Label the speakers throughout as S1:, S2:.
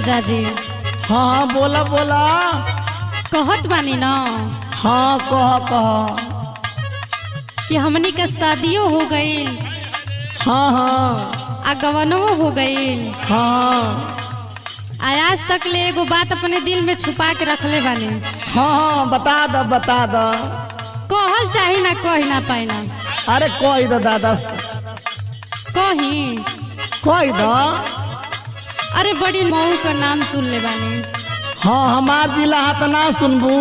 S1: राजा जी।
S2: हाँ बोला बोला।
S1: कहत बानी न।
S2: हाँ कह
S1: कि हमनी का शादियों हो गई।
S2: हाँ हाँ
S1: आ गवनों हो गई।
S2: हाँ
S1: आज तक ले एगो बात अपने दिल में छुपा के रखले बानी।
S2: हाँ बता दो।
S1: कहल चाही ना कही ना पाई ना।
S2: अरे कोई दो दादा
S1: कही
S2: कोई दो।
S1: अरे बड़ी मऊ का नाम सुन ले बानी।
S2: हाँ हमार जिला हाथ ना सुनबू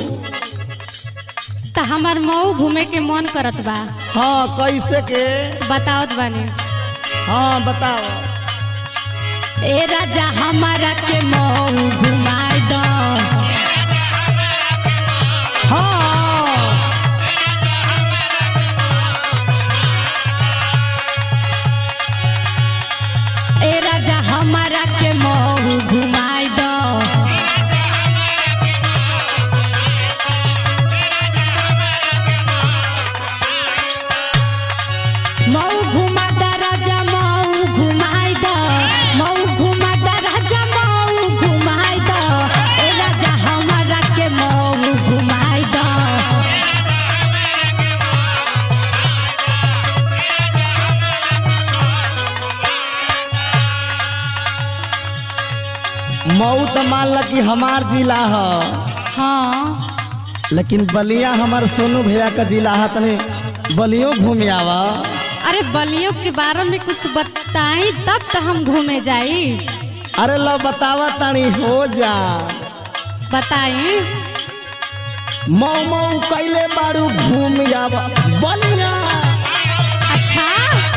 S1: तो हमार मऊ घूमे के मन करत बा।
S2: हाँ कैसे के
S1: बताओत बानी।
S2: हाँ बताओ।
S1: ए राजा हमारा के मऊ घुमाई दो।
S2: हाँ
S1: ए राजा हमारा के मऊ घुमाई दो। मऊ घुमा दा राजा मऊ घुमाई दो। मऊ घुमा दा राजा मऊ घुमाई दो। ए राजा हमारा के मऊ घुमाई दो।
S2: मऊ तो मान ल कि हमार जिला है।
S1: हाँ
S2: लेकिन बलिया हमार सोनू भैया का जिला है। तने बलियो घूमे आवा।
S1: अरे बलियों के बारे में कुछ बताई तब तो हम घूमे जाई।
S2: अरे लो बतावा तानी हो जा।
S1: बताई।
S2: मऊ मऊ कैले बारू घूम आवा बलिया।
S1: अच्छा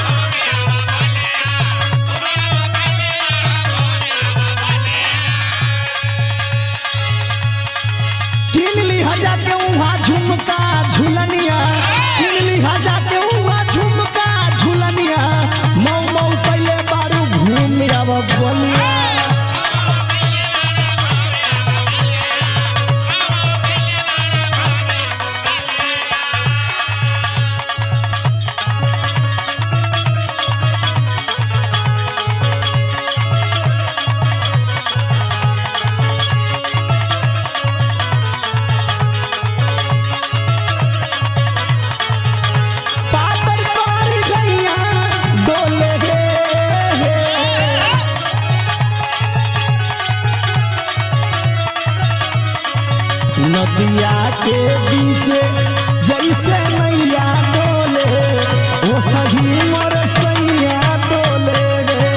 S2: किन ली हजा के वहाँ झुमका झुलनिया। किन ली हजा के वहाँ झुमका झुलनिया। मऊ मऊ कैले बारू घूम आवा बलिया। पातर पार गैया डोले गे। नदिया के बीच जैसे नैया डोले वो सही मोर सैया डोले गे।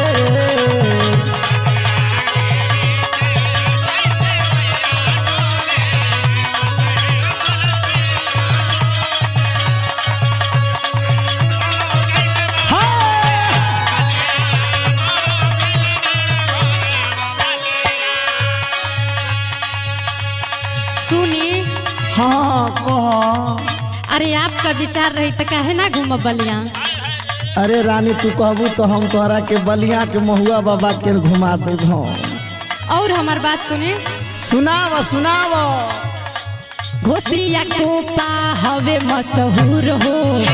S1: सुनी।
S2: हाँ कह।
S1: अरे आपका विचार रही तो काहे ना घूम बलिया।
S2: अरे रानी तू कहबू तो हम तोहरा के बलिया के महुआ बाबा के घुमा देब।
S1: और हमार बात सुने।
S2: सुनाव सुनाव।
S1: घोसिया कोपा हवे मशहूर हो।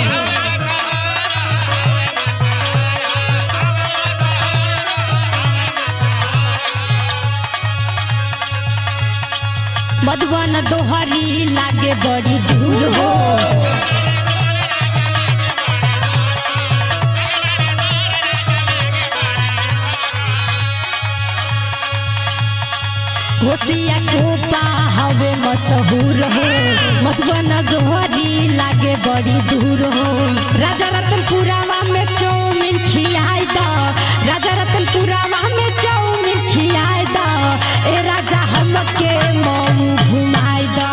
S1: मधुबन दोहरी लागे बड़ी दूर हो। घोसिया कोपा हवे मशहूर हो। मधुबन दोहरी लागे बड़ी दूर हो। राजा रतनपुरावा में चौमिन खियाई दो। राजा रतनपुरावा में चौमिन खियाई दो। ए राजा हमके मऊ घुमाई दो।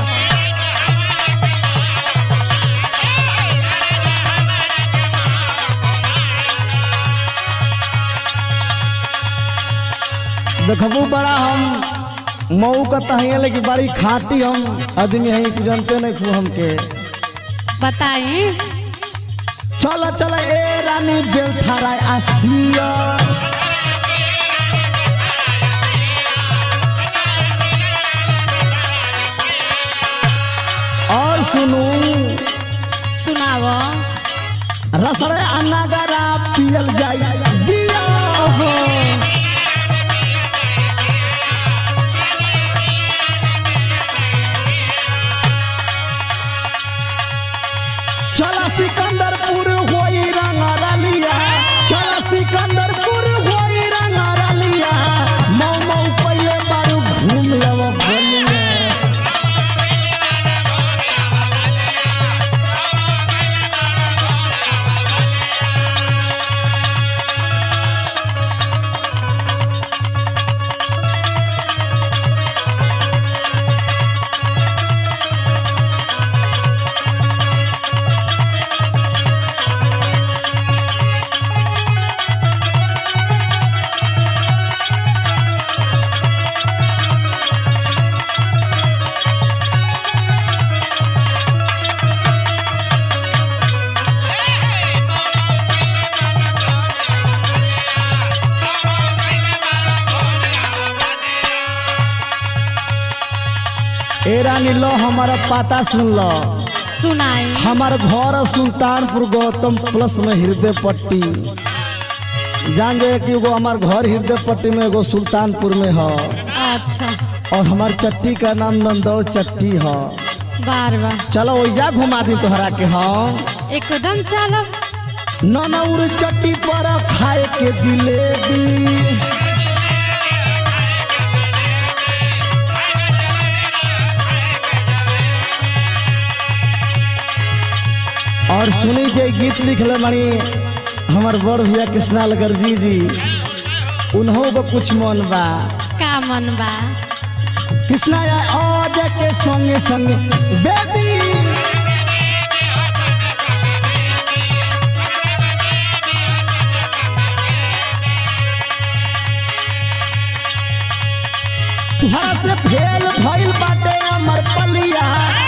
S2: देखबू बड़ा हम मऊ का तहिया लेकिन बड़ी खाटी हम आदमी है कि जानते नहीं खूब हमके।
S1: बताई।
S2: चल चल ए रानी बेलथारा आसिया। और सुनू
S1: सुनाव।
S2: रसड़े अन्ना गरा पियल जाई बिया।
S1: ओहो
S2: ए रानी लो हमारा पता सुन लो।
S1: सुनाई।
S2: हमार घर सुल्तानपुर गौतम प्लस में हृदय पट्टी। जान जाए कि एगो हमार घर हृदय पट्टी में एगो सुल्तानपुर में है।
S1: अच्छा।
S2: और हमार चट्टी का नाम नंदौर चट्टी है।
S1: बार बार
S2: चलो वैजा घुमा दी तोहरा के हम।
S1: एकदम चलो।
S2: ननौर चट्टी पर खाए के जिलेबी। और सुनी जे गीत लिखले मणि हमार बड़ भैया कृष्णाल गर्जी जी, उन्हों को कुछ मन बा।
S1: का मन बा?
S2: कृष्णा आज के संगे संगे बेबी तुहरा से फेल भइल बाटे अमर पलिया।